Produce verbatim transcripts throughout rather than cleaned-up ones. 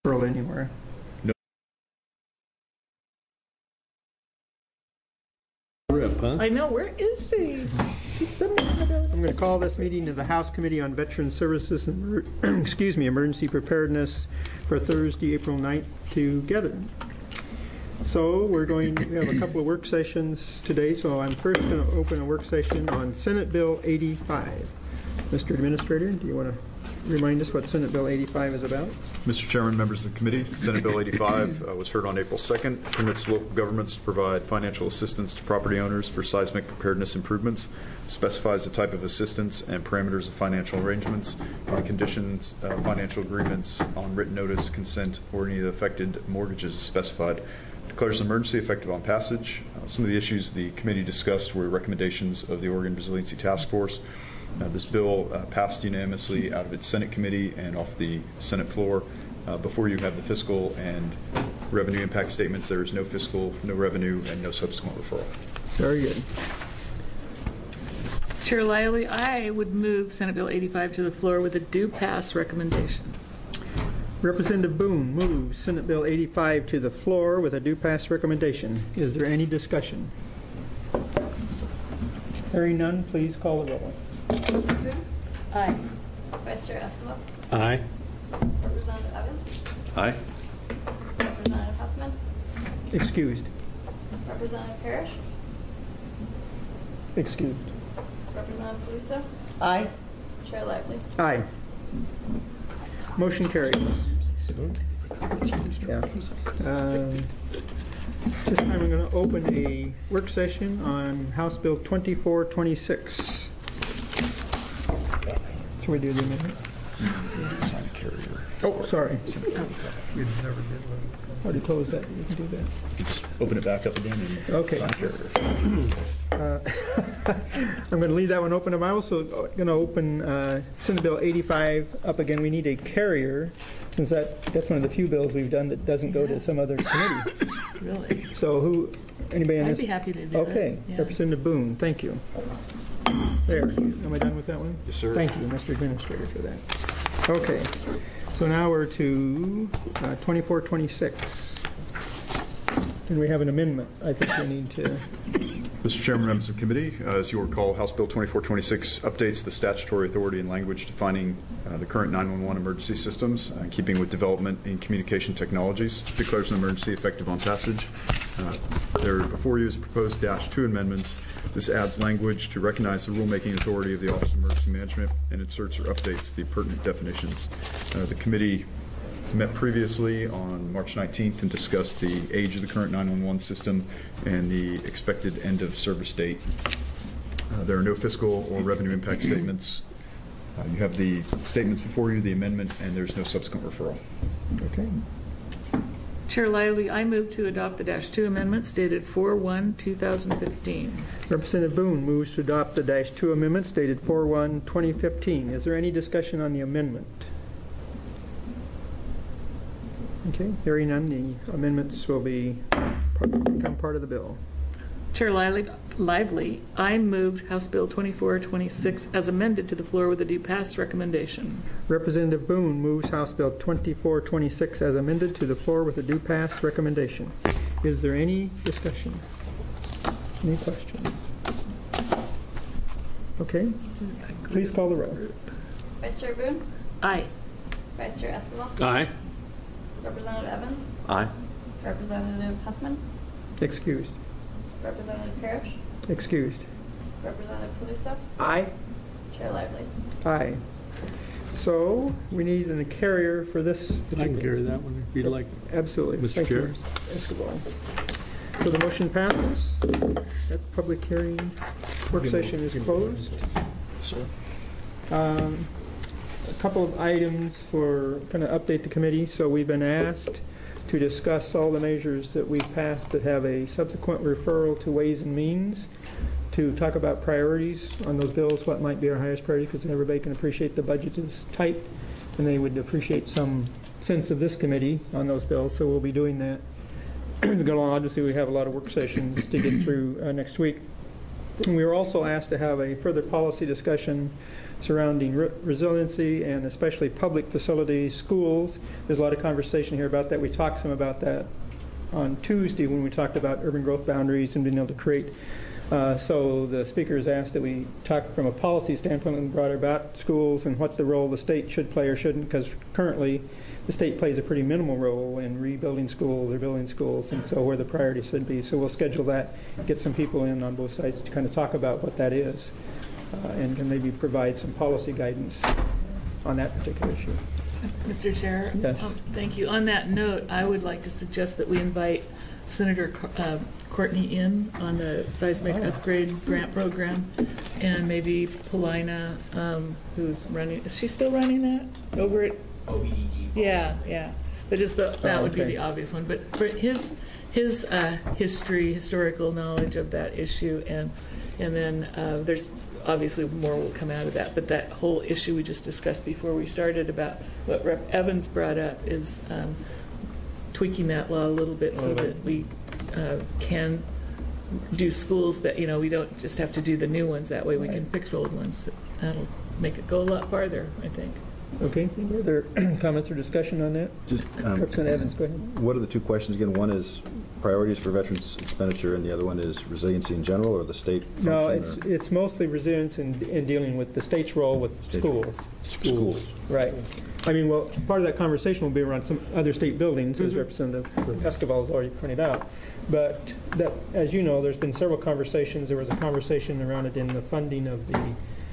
Referral anywhere. No. Rip, huh? I know, where is she? She's somewhere in the building. I'm going to call this meeting of the House Committee on Veteran Services and excuse me, Emergency Preparedness for Thursday, April ninth together. So we're going to have a couple of work sessions today. So I'm first going to open a work session on Senate Bill eighty-five. Mister Administrator, do you want to remind us what Senate Bill eighty-five is about? Mister Chairman, members of the committee, Senate Bill eighty-five uh, was heard on April second, permits local governments to provide financial assistance to property owners for seismic preparedness improvements, specifies the type of assistance and parameters of financial arrangements, and conditions, uh, financial agreements on written notice, consent, or any of the affected mortgages as specified. Declares an emergency effective on passage. Uh, some of the issues the committee discussed were recommendations of the Oregon Resiliency Task Force. Uh, this bill uh, passed unanimously out of its Senate committee and off the Senate floor. Uh, before you have the fiscal and revenue impact statements, there is no fiscal, no revenue, and no subsequent referral. Very good. Chair Liley, I would move Senate Bill eighty-five to the floor with a due pass recommendation. Representative Boone moves Senate Bill eighty-five to the floor with a due pass recommendation. Is there any discussion? Hearing none, please call the roll. Boone? Aye. Vice Chair Eskimo? Aye. Representative Evans? Aye. Representative Huffman? Excused. Representative Parrish? Excused. Representative Peluso? Aye. Chair Lively? Aye. Motion carries. Yeah. Um, this time I'm going to open a work session on House Bill twenty-four twenty-six. Should we do the amendment? Oh, sorry. Already closed that. You can do that. You just open it back up again and Okay. sign carrier. Uh, I'm going to leave that one open. I'm also going to open uh, Senate Bill eighty-five up again. We need a carrier, since that that's one of the few bills we've done that doesn't go to some other committee. Really? So who, anybody in I'd this? be happy to do Okay, that. Yeah. Representative Boone, thank you. There, am I done with that one? Yes, sir. Thank you, Mister Administrator, for that. Okay, so now we're to uh, twenty-four twenty-six. And we have an amendment I think we need to... Mister Chairman, members of the committee, uh, as you will recall, House Bill twenty-four twenty-six updates the statutory authority and language defining uh, the current nine one one emergency systems, uh, keeping with development in communication technologies, declares an emergency effective on passage. Uh, there before you is proposed dash two amendments. This adds language to recognize the rulemaking authority of the Office of Emergency Management and inserts or updates the pertinent definitions. Uh, the committee met previously on March nineteenth and discussed the age of the current nine one one system and the expected end of service date. Uh, there are no fiscal or revenue impact statements. Uh, you have the statements before you, the amendment, and there's no subsequent referral. Okay. Chair Liley, I move to adopt the dash two amendments dated four one two thousand fifteen. Representative Boone moves to adopt the dash two amendments dated four one twenty fifteen. Is there any discussion on the amendment? Okay, hearing none, the amendments will be part, become part of the bill. Chair Lively, Lively, I moved House Bill twenty-four twenty-six as amended to the floor with a due pass recommendation. Representative Boone moves House Bill twenty-four twenty-six as amended to the floor with a due pass recommendation. Is there any discussion? Any questions? Okay, please call the roll. Vice Chair Boone? Aye. Vice Chair Eskimo? Aye. Representative Evans? Aye. Representative Huffman? Excused. Representative Parrish? Excused. Representative Peluso? Aye. Chair Lively? Aye. So we need a carrier for this particular. I can carry that one if you'd like. Absolutely. Mister Thank Chair. you, Mister Escobar. So the motion passes. That public hearing work session is closed. Sir. Um, a couple of items for kind of update the committee. So we've been asked to discuss all the measures that we've passed that have a subsequent referral to Ways and Means, to talk about priorities on those bills, what might be our highest priority, because everybody can appreciate the budget is tight, and they would appreciate some sense of this committee on those bills, so we'll be doing that. To go along, obviously we have a lot of work sessions to get through uh, next week. And we were also asked to have a further policy discussion surrounding re- resiliency and especially public facilities, schools. There's a lot of conversation here about that. We talked some about that on Tuesday when we talked about urban growth boundaries and being able to create. Uh, so the speakers asked that we talk from a policy standpoint and broader about schools and what the role the state should play or shouldn't, because currently the state plays a pretty minimal role in rebuilding schools or building schools, and so where the priority should be. So we'll schedule that, get some people in on both sides to kind of talk about what that is, uh, and can maybe provide some policy guidance on that particular issue. Mister Chair? Yes. Um, Thank you. On that note, I would like to suggest that we invite Senator uh, Courtney in on the seismic Oh. upgrade grant program, and maybe Paulina, um, who's running, is she still running that over at? O B D G. Yeah, yeah. But just the, that Oh, would be okay. the obvious one. But for his his uh, history, historical knowledge of that issue, and and then uh, there's obviously more will come out of that. But that whole issue we just discussed before we started about what Rep Evans brought up is um, tweaking that law a little bit so that we uh, can do schools that, you know, we don't just have to do the new ones. That way we can fix old ones. That'll make it go a lot farther, I think. Okay, any other comments or discussion on that? Just, um, Representative Evans, go ahead. what are the two questions again? One is priorities for veterans expenditure, and the other one is resiliency in general, or the state function? No, it's or- it's mostly resilience in, in dealing with the state's role with State- schools. Schools. Right. I mean, well, part of that conversation will be around some other state buildings, as Representative Escobar has already pointed out. But that, as you know, there's been several conversations. There was a conversation around it in the funding of the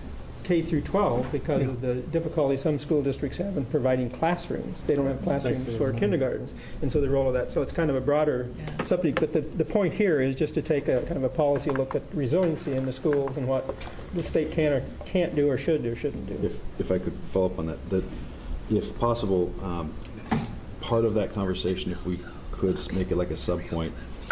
K through twelve because of the difficulty some school districts have in providing classrooms. They don't have classrooms for kindergartens, and so the role of that. So it's kind of a broader Yeah. subject. But the, the point here is just to take a kind of a policy look at resiliency in the schools and what the state can or can't do or should or shouldn't do. If, if I could follow up on that, that if possible, um, part of that conversation, if we could make it like a sub-point.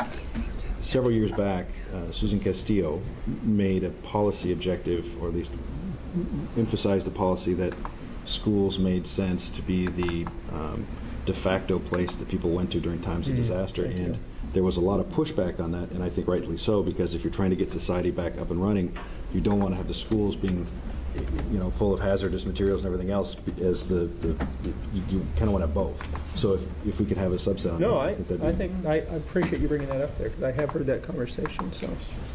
Several years back, uh, Susan Castillo made a policy objective, or at least emphasized the policy that schools made sense to be the um, de facto place that people went to during times of disaster. thank you. And there was a lot of pushback on that, and I think rightly so, because if you're trying to get society back up and running, you don't want to have the schools being, you know, full of hazardous materials and everything else, as the, the, the you, you kind of want to have both. So if, if we could have a subset on No, that, I, think that'd I be- think, I I appreciate you bringing that up there, because I have heard that conversation, so.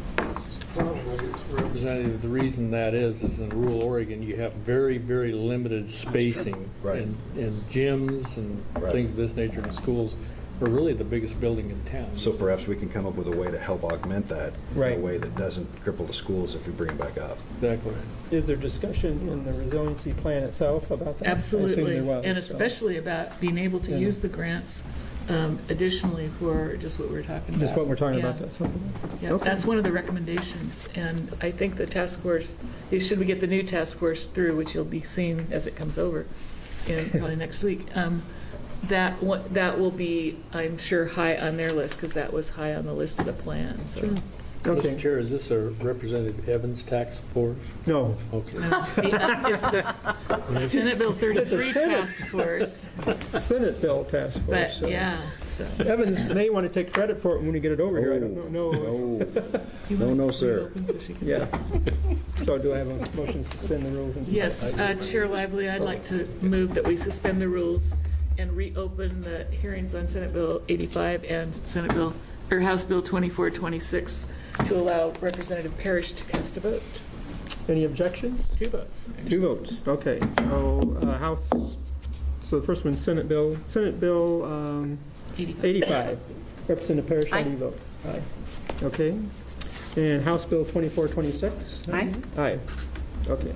Representative, the reason that is, is in rural Oregon, you have very, very limited spacing. Right. And, and gyms and Right. things of this nature in schools are really the biggest building in town. So perhaps we can come up with a way to help augment that Right. in a way that doesn't cripple the schools if we bring it back up. Exactly. Is there discussion in the resiliency plan itself about that? I assume Absolutely, there was, and so. especially about being able to Yeah. use the grants um, additionally for just what we were talking about. Just what we're talking Yeah. about, that's something. Yeah, Okay. that's one of the recommendations, and I think the task force, should we get the new task force through, which you'll be seeing as it comes over in probably next week, um, that one- that will be, I'm sure, high on their list, because that was high on the list of the plan, so. Okay. Mister Chair, is this a Representative Evans task force? No, Okay. The, uh, It's the Senate Bill thirty-three Senate. task force, Senate bill task force. but so. yeah, so. Evans may want to take credit for it when we get it over here, I don't know. No, You No, want no, to sir. reopen so she can- Yeah. So do I have a motion to suspend the rules? and- Yes, uh, Chair Lively, I'd like to move that we suspend the rules and reopen the hearings on Senate Bill eighty-five and Senate Bill, or House Bill twenty-four twenty-six to allow Representative Parrish to cast a vote. Any objections? Two votes. Two votes, okay. So, uh, House, so the first one's Senate Bill, Senate Bill um, eighty-five. eighty-five. Representative Parrish, how do Aye. you vote? Aye. Okay. And House Bill twenty-four twenty-six? Aye. Aye. Okay.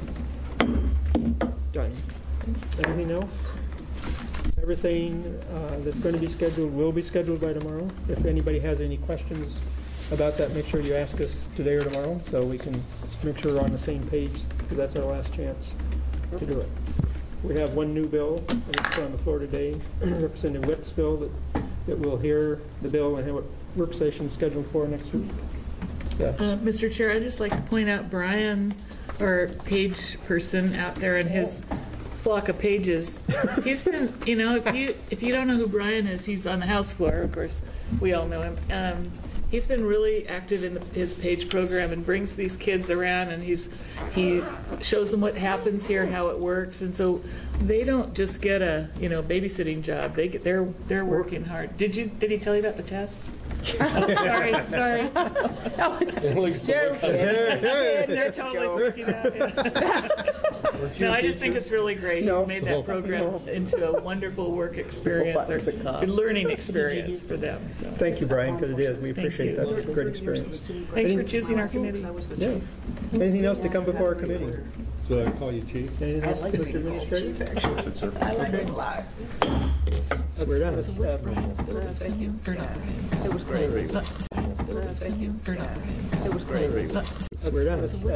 Done. Anything else? Everything uh, that's going to be scheduled will be scheduled by tomorrow. If anybody has any questions about that, make sure you ask us today or tomorrow, so we can make sure we're on the same page, because that's our last chance to do it. We have one new bill that's on the floor today, Representative Witt's bill, that, that we'll hear the bill and have a work session scheduled for next week. Yes. Uh, Mister Chair, I'd just like to point out Brian, our page person out there and his flock of pages. He's been, you know, if you if you don't know who Brian is, he's on the House floor. Of course, we all know him. Um, he's been really active in the, his PAGE program and brings these kids around, and he's he shows them what happens here, how it works, and so they don't just get a you know babysitting job. They get they're they're working hard. Did you did he tell you about the test? Oh, sorry, sorry. They're totally working out. No, I just think it's really great. He's made that program into a wonderful work experience or a learning experience for them. So. Thank you, Brian, because it is. We Thank appreciate you. that. It's a great experience. Thanks for choosing our committee. Yeah. Anything else to come before our committee? So I call you chief? Anything else, Mister Administrator? That's it, sir. I like it a lot. We're done. So what's Brian's? Thank you. Or not Brian. It was great. Thank you. Or not Brian. It was great. We're done.